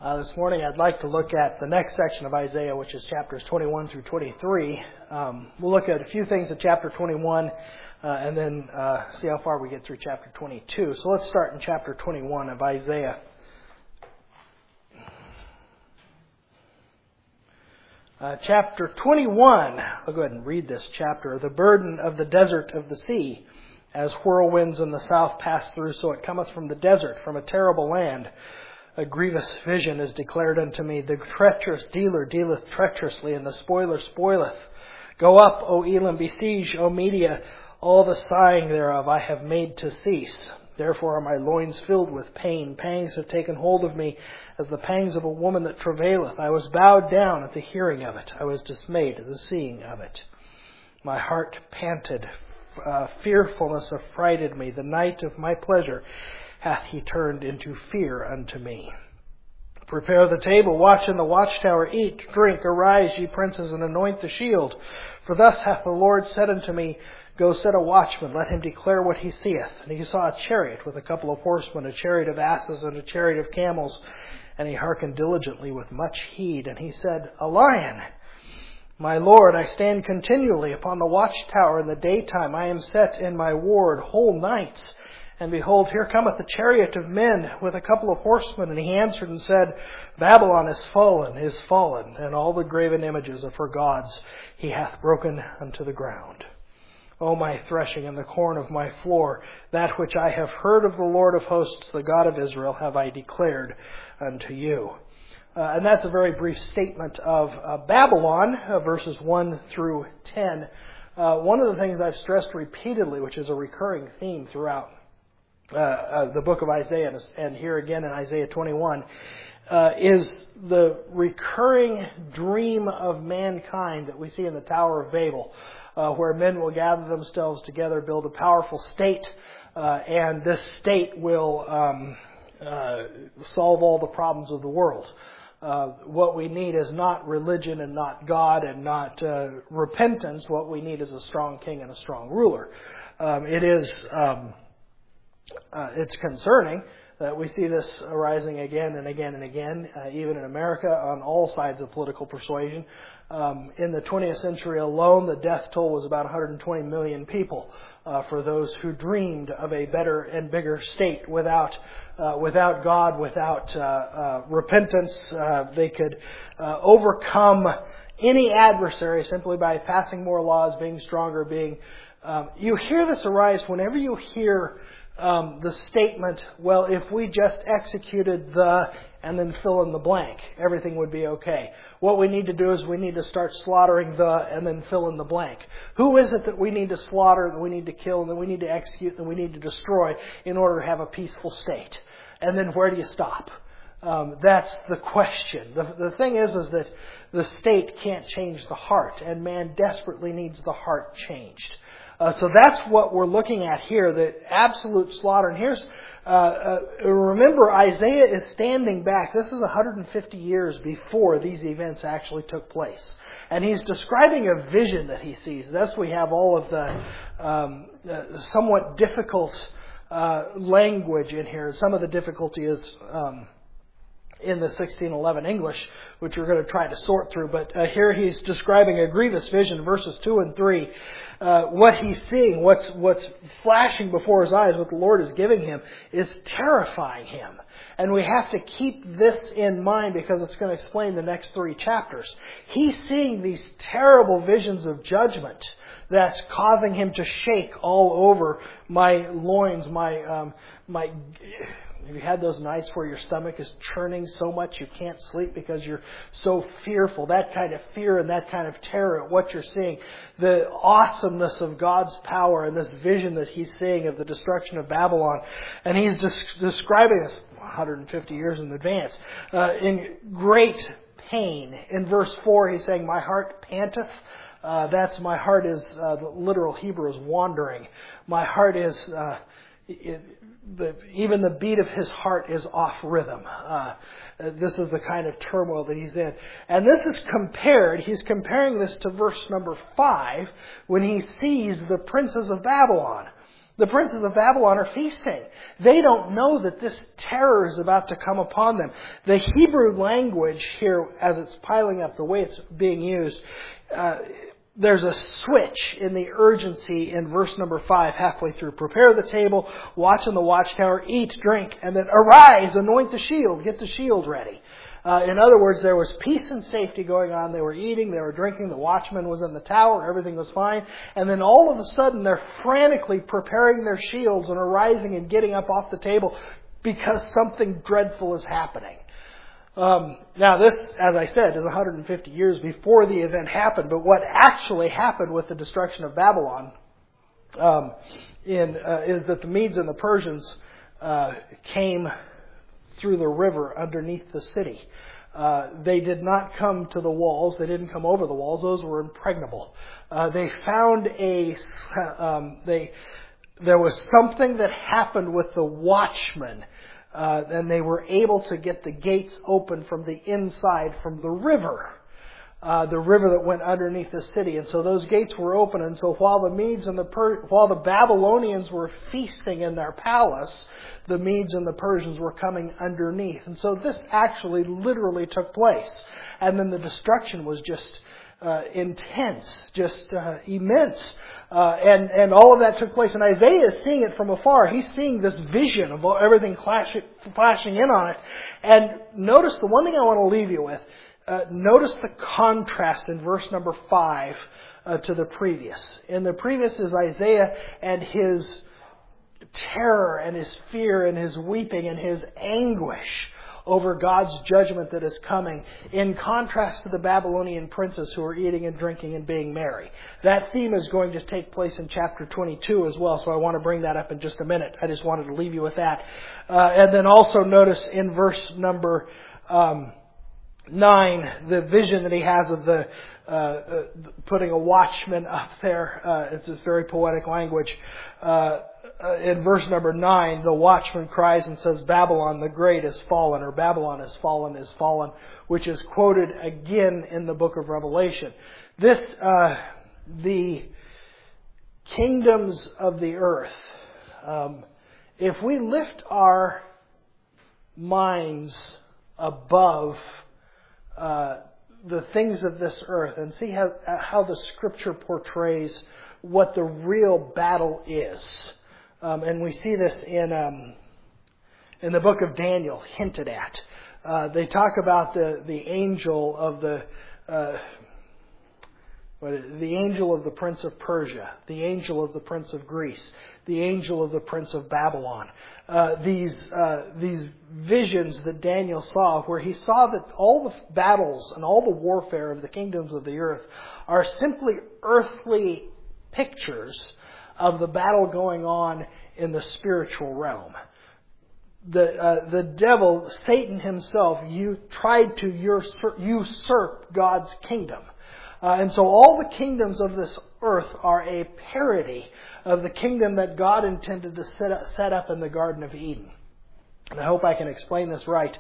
This morning I'd like to look at the next section of Isaiah, which is chapters 21 through 23. We'll look at a few things in chapter 21 and then see how far we get through chapter 22. So let's start in chapter 21 of Isaiah. Chapter 21, I'll go ahead and read this chapter. The burden of the desert of the sea, as whirlwinds in the south pass through, so it cometh from the desert, from a terrible land. A grievous vision is declared unto me. The treacherous dealer dealeth treacherously, and the spoiler spoileth. Go up, O Elam, besiege, O Media. All the sighing thereof I have made to cease. Therefore are my loins filled with pain. Pangs have taken hold of me, as the pangs of a woman that travaileth. I was bowed down at the hearing of it. I was dismayed at the seeing of it. My heart panted. Fearfulness affrighted me. The night of my pleasure hath he turned into fear unto me. Prepare the table, watch in the watchtower, eat, drink, arise, ye princes, and anoint the shield. For thus hath the Lord said unto me, Go set a watchman, let him declare what he seeth. And he saw a chariot with a couple of horsemen, a chariot of asses and a chariot of camels. And he hearkened diligently with much heed. And he said, A lion! My Lord, I stand continually upon the watchtower in the daytime. I am set in my ward whole nights. And behold, here cometh a chariot of men with a couple of horsemen. And he answered and said, Babylon is fallen, and all the graven images of her gods he hath broken unto the ground. O my threshing and the corn of my floor, that which I have heard of the Lord of hosts, the God of Israel, have I declared unto you. And that's a very brief statement of Babylon, verses 1 through 10. One of the things I've stressed repeatedly, which is a recurring theme throughout the book of Isaiah, and here again in Isaiah 21, is the recurring dream of mankind that we see in the Tower of Babel, where men will gather themselves together, build a powerful state, and this state will solve all the problems of the world. What we need is not religion and not God and not repentance. What we need is a strong king and a strong ruler. It's concerning that we see this arising again and again and again, even in America, on all sides of political persuasion. In the 20th century alone, the death toll was about 120 million people for those who dreamed of a better and bigger state without God, without repentance. They could overcome any adversary simply by passing more laws, being stronger, you hear this arise whenever you hear the statement, well, if we just executed and then fill in the blank, everything would be okay. What we need to do is we need to start slaughtering and then fill in the blank. Who is it that we need to slaughter, that we need to kill, and that we need to execute, that we need to destroy in order to have a peaceful state? And then where do you stop? That's the question. The thing is that the state can't change the heart, and man desperately needs the heart changed. So that's what we're looking at here, the absolute slaughter. And here's, remember, Isaiah is standing back. This is 150 years before these events actually took place. And he's describing a vision that he sees. Thus we have all of the somewhat difficult language in here. Some of the difficulty is in the 1611 English, which we're going to try to sort through. But here he's describing a grievous vision, verses 2 and 3. What he's seeing, what's flashing before his eyes, what the Lord is giving him, is terrifying him. And we have to keep this in mind because it's going to explain the next 3 chapters. He's seeing these terrible visions of judgment that's causing him to shake all over my loins, have you had those nights where your stomach is churning so much you can't sleep because you're so fearful? That kind of fear and that kind of terror at what you're seeing. The awesomeness of God's power and this vision that he's seeing of the destruction of Babylon. And he's describing this 150 years in advance in great pain. In verse 4 he's saying, My heart panteth. That's my heart is, the literal Hebrew is wandering. My heart is... even the beat of his heart is off rhythm. This is the kind of turmoil that he's in. And this is he's comparing this to verse number 5 when he sees the princes of Babylon. The princes of Babylon are feasting. They don't know that this terror is about to come upon them. The Hebrew language here, as it's piling up, the way it's being used, there's a switch in the urgency in verse number 5, halfway through. Prepare the table, watch in the watchtower, eat, drink, and then arise, anoint the shield, get the shield ready. In other words, there was peace and safety going on. They were eating, they were drinking, the watchman was in the tower, everything was fine. And then all of a sudden they're frantically preparing their shields and arising and getting up off the table because something dreadful is happening. Now this, as I said, is 150 years before the event happened, but what actually happened with the destruction of Babylon is that the Medes and the Persians came through the river underneath the city. They did not come to the walls. They didn't come over the walls. Those were impregnable. They found there was something that happened with the watchmen, and they were able to get the gates open from the inside from the river that went underneath the city. And so those gates were open. And so while the Medes and while the Babylonians were feasting in their palace, the Medes and the Persians were coming underneath. And so this actually literally took place. And then the destruction was just intense, just immense. And all of that took place. And Isaiah is seeing it from afar. He's seeing this vision of everything flashing in on it. And notice the one thing I want to leave you with. Notice the contrast in verse number 5 to the previous. In the previous is Isaiah and his terror and his fear and his weeping and his anguish over God's judgment that is coming, in contrast to the Babylonian princes who are eating and drinking and being merry. That theme is going to take place in chapter 22 as well, so I want to bring that up in just a minute. I just wanted to leave you with that. And then also notice in verse number 9, the vision that he has of the putting a watchman up there. It's this very poetic language. In verse number 9, the watchman cries and says, Babylon the great is fallen, or Babylon is fallen, which is quoted again in the book of Revelation. This, the kingdoms of the earth, if we lift our minds above the things of this earth and see how the Scripture portrays what the real battle is. And we see this in the book of Daniel, hinted at. They talk about the angel of the angel of the prince of Persia, the angel of the prince of Greece, the angel of the prince of Babylon. These visions that Daniel saw, where he saw that all the battles and all the warfare of the kingdoms of the earth are simply earthly pictures of the battle going on in the spiritual realm. The devil, Satan himself, tried to usurp God's kingdom. And so all the kingdoms of this earth are a parody of the kingdom that God intended to set up in the Garden of Eden. And I hope I can explain this right.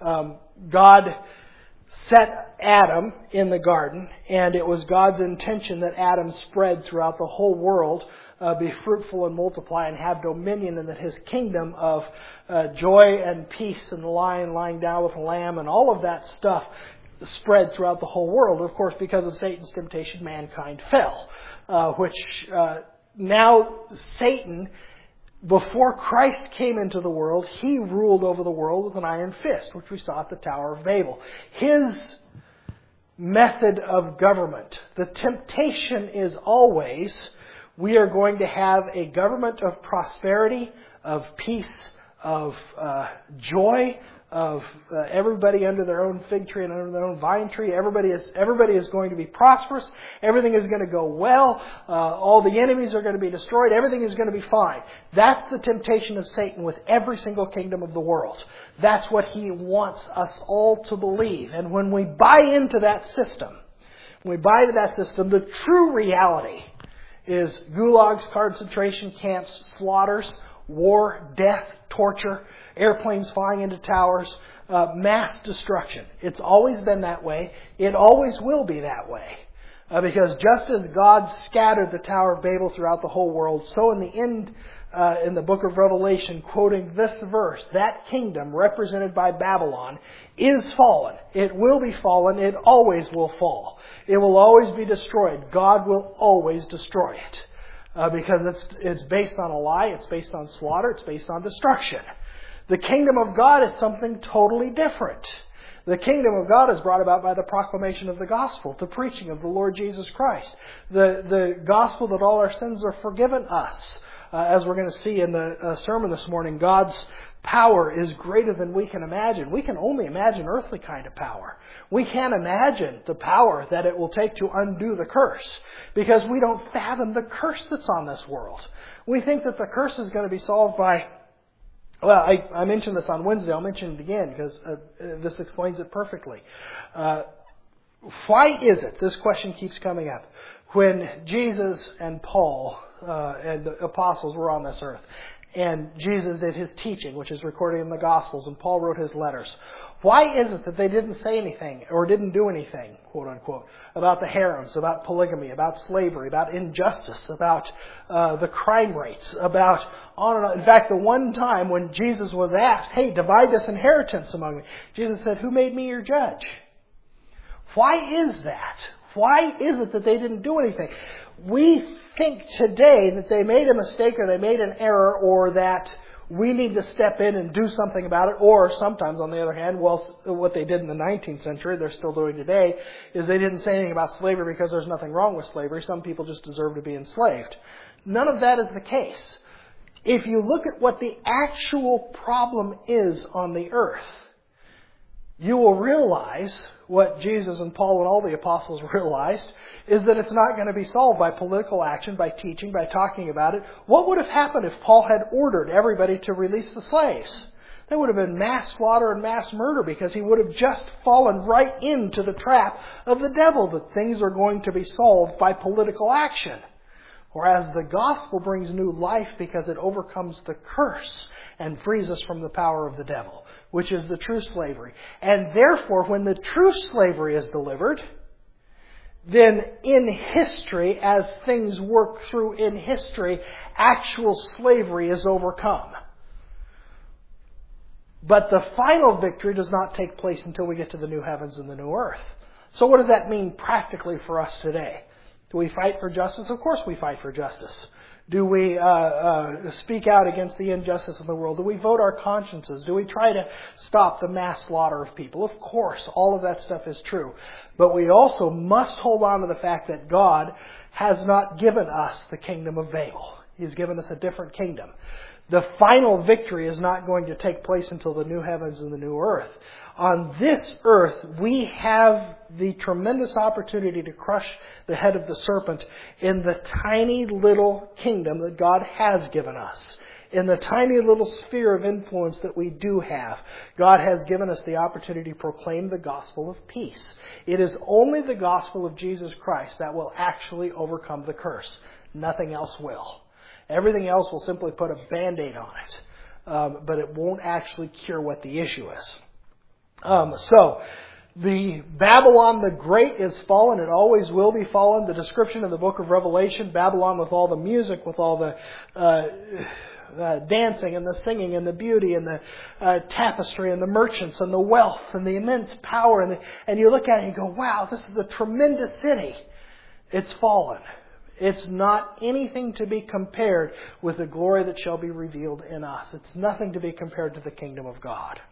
God set Adam in the garden, and it was God's intention that Adam spread throughout the whole world, be fruitful and multiply and have dominion, and that his kingdom of joy and peace and the lion lying down with the lamb and all of that stuff spread throughout the whole world. Of course, because of Satan's temptation, mankind fell, which now Satan, before Christ came into the world, he ruled over the world with an iron fist, which we saw at the Tower of Babel. His method of government, the temptation is always, we are going to have a government of prosperity, of peace, of joy, of everybody under their own fig tree and under their own vine tree. Everybody is going to be prosperous. Everything is going to go well. All the enemies are going to be destroyed. Everything is going to be fine. That's the temptation of Satan with every single kingdom of the world. That's what he wants us all to believe. And when we buy into that system, the true reality is gulags, concentration camps, slaughters, war, death, torture, airplanes flying into towers, mass destruction. It's always been that way. It always will be that way. Because just as God scattered the Tower of Babel throughout the whole world, so in the end in the book of Revelation, quoting this verse, that kingdom represented by Babylon is fallen. It will be fallen. It always will fall. It will always be destroyed. God will always destroy it. Because it's based on a lie, it's based on slaughter, it's based on destruction. The kingdom of God is something totally different. The kingdom of God is brought about by the proclamation of the gospel, the preaching of the Lord Jesus Christ. The gospel that all our sins are forgiven us. As we're going to see in the sermon this morning, God's power is greater than we can imagine. We can only imagine earthly kind of power. We can't imagine the power that it will take to undo the curse, because we don't fathom the curse that's on this world. We think that the curse is going to be solved by... Well, I mentioned this on Wednesday. I'll mention it again because this explains it perfectly. Why is it, this question keeps coming up, when Jesus and Paul and the apostles were on this earth, and Jesus did his teaching, which is recorded in the Gospels, and Paul wrote his letters, why is it that they didn't say anything or didn't do anything, quote unquote, about the harems, about polygamy, about slavery, about injustice, about the crime rates, about on and on? In fact, the one time when Jesus was asked, hey, divide this inheritance among me, Jesus said, who made me your judge? Why is that? Why is it that they didn't do anything? We think today that they made a mistake or they made an error, or that we need to step in and do something about it. Or sometimes, on the other hand, well, what they did in the 19th century, they're still doing today, is they didn't say anything about slavery because there's nothing wrong with slavery. Some people just deserve to be enslaved. None of that is the case. If you look at what the actual problem is on the earth, you will realize what Jesus and Paul and all the apostles realized, is that it's not going to be solved by political action, by teaching, by talking about it. What would have happened if Paul had ordered everybody to release the slaves? There would have been mass slaughter and mass murder, because he would have just fallen right into the trap of the devil, that things are going to be solved by political action. Whereas the gospel brings new life because it overcomes the curse and frees us from the power of the devil, which is the true slavery. And therefore, when the true slavery is delivered, then in history, as things work through in history, actual slavery is overcome. But the final victory does not take place until we get to the new heavens and the new earth. So what does that mean practically for us today? Do we fight for justice? Of course we fight for justice. Do we speak out against the injustice in the world? Do we vote our consciences? Do we try to stop the mass slaughter of people? Of course, all of that stuff is true. But we also must hold on to the fact that God has not given us the kingdom of Babel. He's given us a different kingdom. The final victory is not going to take place until the new heavens and the new earth. On this earth, we have the tremendous opportunity to crush the head of the serpent in the tiny little kingdom that God has given us. In the tiny little sphere of influence that we do have, God has given us the opportunity to proclaim the gospel of peace. It is only the gospel of Jesus Christ that will actually overcome the curse. Nothing else will. Everything else will simply put a Band-Aid on it. But it won't actually cure what the issue is. So, the Babylon the Great is fallen. It always will be fallen. The description in the book of Revelation, Babylon with all the music, with all the dancing and the singing and the beauty and the tapestry and the merchants and the wealth and the immense power. And you look at it and you go, wow, this is a tremendous city. It's fallen. It's not anything to be compared with the glory that shall be revealed in us. It's nothing to be compared to the kingdom of God.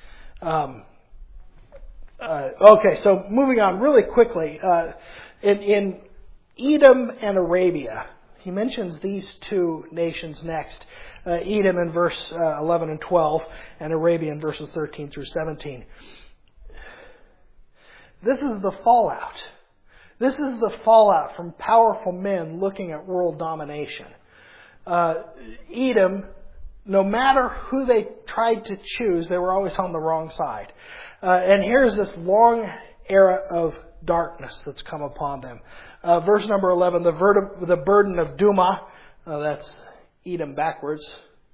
Okay, so moving on really quickly. In Edom and Arabia, he mentions these two nations next. Edom in verse 11 and 12, and Arabia in verses 13 through 17. This is the fallout. This is the fallout from powerful men looking at world domination. Edom, no matter who they tried to choose, they were always on the wrong side. And here's this long era of darkness that's come upon them. Verse number 11, the burden of Duma, that's Edom backwards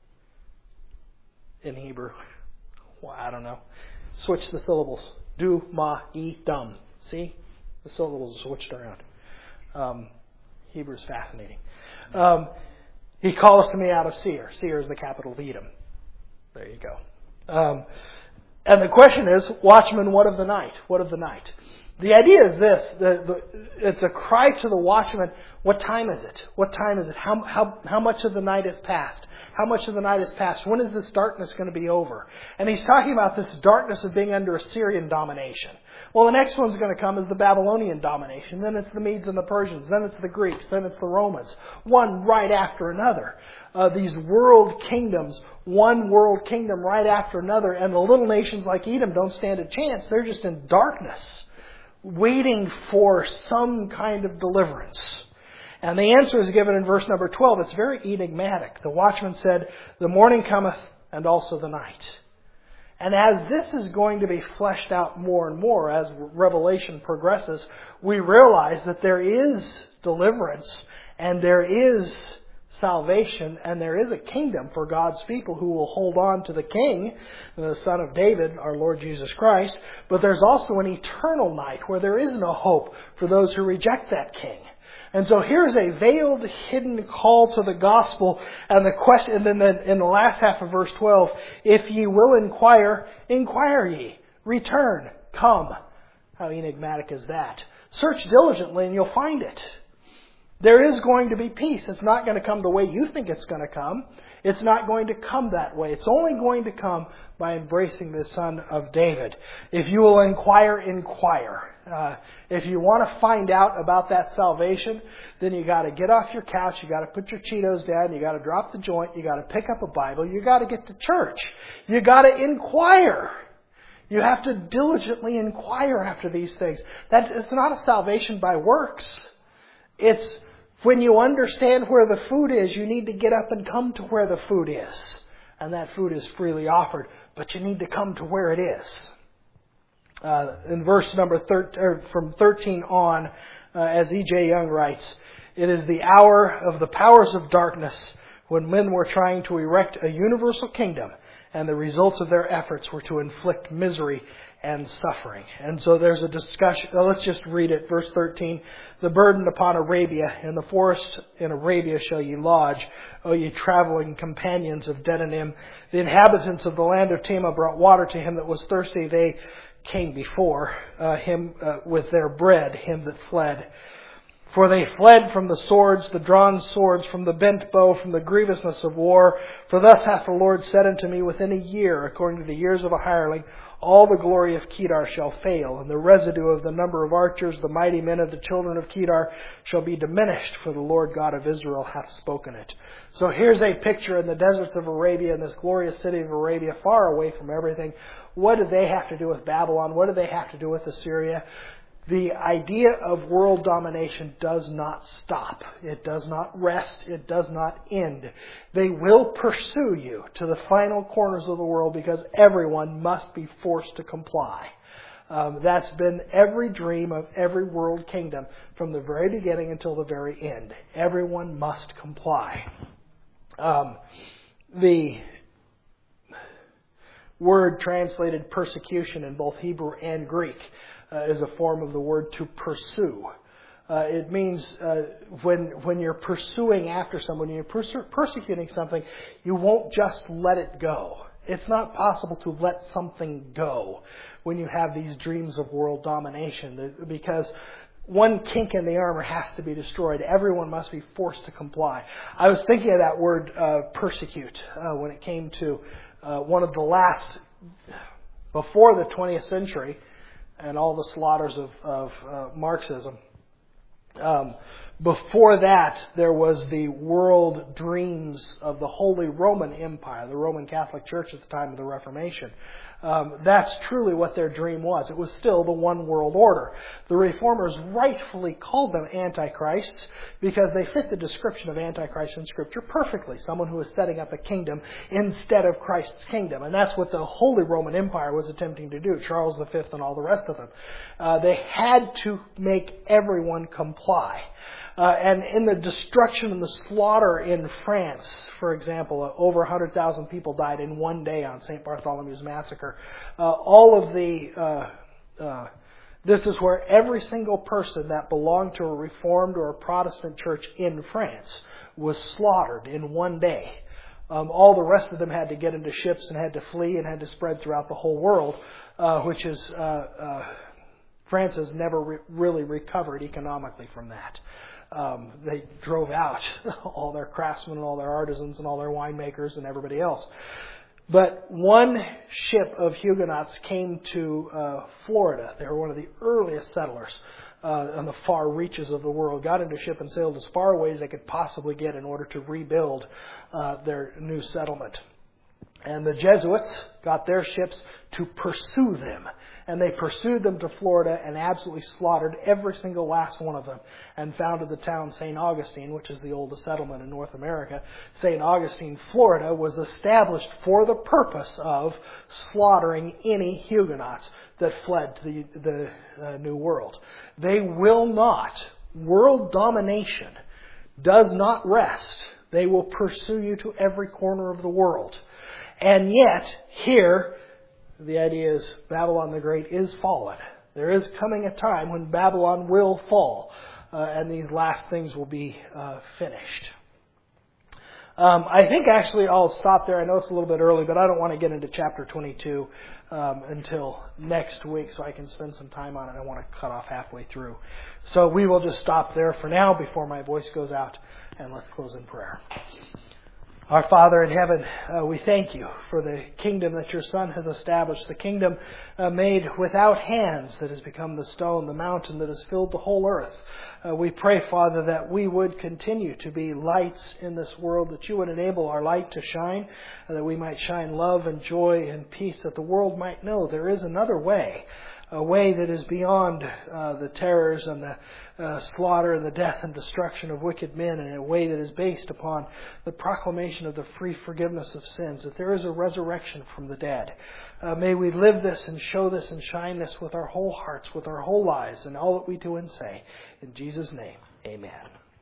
in Hebrew. Well, I don't know. Switch the syllables. Duma, Edom. See? The syllables are switched around. Hebrew is fascinating. He calleth to me out of Seir. Seir is the capital of Edom. There you go. And the question is, watchman, what of the night? What of the night? The idea is this. It's a cry to the watchman. What time is it? What time is it? How much of the night has passed? How much of the night has passed? When is this darkness going to be over? And he's talking about this darkness of being under Assyrian domination. Well, the next one's going to come is the Babylonian domination. Then it's the Medes and the Persians. Then it's the Greeks. Then it's the Romans. One right after another. These world kingdoms, one world kingdom right after another. And the little nations like Edom don't stand a chance. They're just in darkness, waiting for some kind of deliverance. And the answer is given in verse number 12. It's very enigmatic. The watchman said, the morning cometh and also the night. And as this is going to be fleshed out more and more as Revelation progresses, we realize that there is deliverance and there is salvation and there is a kingdom for God's people who will hold on to the King, the Son of David, our Lord Jesus Christ. But there's also an eternal night where there is no hope for those who reject that King. And so here's a veiled, hidden call to the gospel. And the question, and then in the last half of verse 12, if ye will inquire, inquire ye. Return, come. How enigmatic is that? Search diligently and you'll find it. There is going to be peace. It's not going to come the way you think it's going to come. It's not going to come that way. It's only going to come by embracing the Son of David. If you will inquire, inquire. If you want to find out about that salvation, then you got to get off your couch. You got to put your Cheetos down. You got to drop the joint. You got to pick up a Bible. You got to get to church. You got to inquire. You have to diligently inquire after these things. It's not a salvation by works. It's when you understand where the food is, you need to get up and come to where the food is. And that food is freely offered, but you need to come to where it is. In verse number 13, from 13 on, as E.J. Young writes, it is the hour of the powers of darkness when men were trying to erect a universal kingdom, and the results of their efforts were to inflict misery and suffering. And so there's a discussion. Let's just read it. Verse 13. The burden upon Arabia. In the forest in Arabia shall ye lodge, O ye traveling companions of Dedanim. The inhabitants of the land of Tema brought water to him that was thirsty. They came before him with their bread, him that fled. For they fled from the swords, the drawn swords, from the bent bow, from the grievousness of war. For thus hath the Lord said unto me, within a year, according to the years of a hireling, all the glory of Kedar shall fail, and the residue of the number of archers, the mighty men of the children of Kedar, shall be diminished, for the Lord God of Israel hath spoken it. So here's a picture in the deserts of Arabia, in this glorious city of Arabia, far away from everything. What do they have to do with Babylon? What do they have to do with Assyria? The idea of world domination does not stop. It does not rest. It does not end. They will pursue you to the final corners of the world because everyone must be forced to comply. That's been every dream of every world kingdom from the very beginning until the very end. Everyone must comply. The word translated persecution in both Hebrew and Greek is a form of the word to pursue. It means when you're pursuing after someone, when you're persecuting something, you won't just let it go. It's not possible to let something go when you have these dreams of world domination, because one kink in the armor has to be destroyed. Everyone must be forced to comply. I was thinking of that word persecute when it came to one of the last, before the 20th century, and all the slaughters of Marxism. Before that, there was the world dreams of the Holy Roman Empire, the Roman Catholic Church at the time of the Reformation. That's truly what their dream was. It was still the one world order. The Reformers rightfully called them antichrists because they fit the description of antichrist in Scripture perfectly. Someone who is setting up a kingdom instead of Christ's kingdom. And that's what the Holy Roman Empire was attempting to do, Charles V and all the rest of them. They had to make everyone comply. And in the destruction and the slaughter in France, for example, over 100,000 people died in one day on St. Bartholomew's Massacre. All of the This is where every single person that belonged to a Reformed or a Protestant church in France was slaughtered in one day. All the rest of them had to get into ships and had to flee and had to spread throughout the whole world, which is France has never really recovered economically from that. They drove out all their craftsmen and all their artisans and all their winemakers and everybody else. But one ship of Huguenots came to Florida. They were one of the earliest settlers on the far reaches of the world. Got into a ship and sailed as far away as they could possibly get in order to rebuild their new settlement. And the Jesuits got their ships to pursue them. And they pursued them to Florida and absolutely slaughtered every single last one of them and founded the town St. Augustine, which is the oldest settlement in North America. St. Augustine, Florida, was established for the purpose of slaughtering any Huguenots that fled to the New World. They will not. World domination does not rest. They will pursue you to every corner of the world. And yet, here, the idea is Babylon the Great is fallen. There is coming a time when Babylon will fall, and these last things will be finished. I think actually I'll stop there. I know it's a little bit early, but I don't want to get into chapter 22 until next week, so I can spend some time on it. I want to cut off halfway through. So we will just stop there for now before my voice goes out, and let's close in prayer. Our Father in heaven, we thank you for the kingdom that your Son has established, the kingdom made without hands that has become the stone, the mountain that has filled the whole earth. We pray, Father, that we would continue to be lights in this world, that you would enable our light to shine, that we might shine love and joy and peace, that the world might know there is another way, a way that is beyond the terrors and the slaughter and the death and destruction of wicked men, in a way that is based upon the proclamation of the free forgiveness of sins, that there is a resurrection from the dead. May we live this and show this and shine this with our whole hearts, with our whole lives, and all that we do and say. In Jesus' name, amen.